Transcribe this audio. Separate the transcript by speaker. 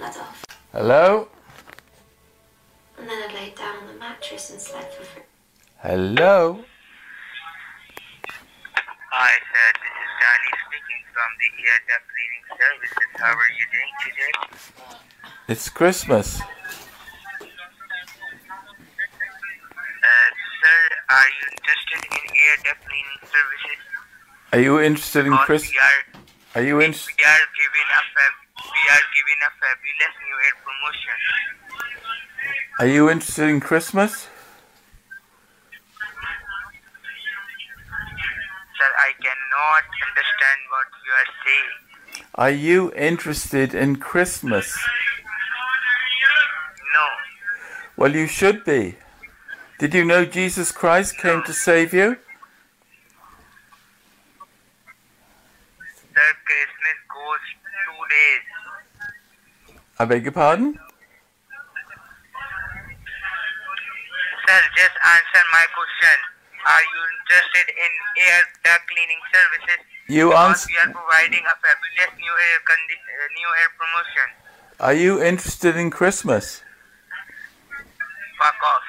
Speaker 1: blood off.
Speaker 2: Hello?
Speaker 1: And then I laid down on the mattress and slept for free.
Speaker 2: Hello?
Speaker 3: Hi sir, this is Danny speaking from the Air Duct Cleaning Services. How are you doing today?
Speaker 2: It's Christmas.
Speaker 3: Sir, are you interested in Air Duct Cleaning Services?
Speaker 2: Are you interested in
Speaker 3: Because
Speaker 2: Christmas? Are you
Speaker 3: we
Speaker 2: interested?
Speaker 3: are giving a fabulous new year promotion.
Speaker 2: Are you interested in Christmas?
Speaker 3: Sir, I cannot understand what you are saying.
Speaker 2: Are you interested in Christmas?
Speaker 3: No.
Speaker 2: Well, you should be. Did you know Jesus Christ came to save you?
Speaker 3: Sir, Christmas goes 2 days.
Speaker 2: I beg your pardon?
Speaker 3: Sir, just answer my question. Are you interested in Air Duct Cleaning Services?
Speaker 2: You
Speaker 3: Because
Speaker 2: answer.
Speaker 3: we are providing a fabulous new year promotion.
Speaker 2: Are you interested in Christmas?
Speaker 3: Fuck off.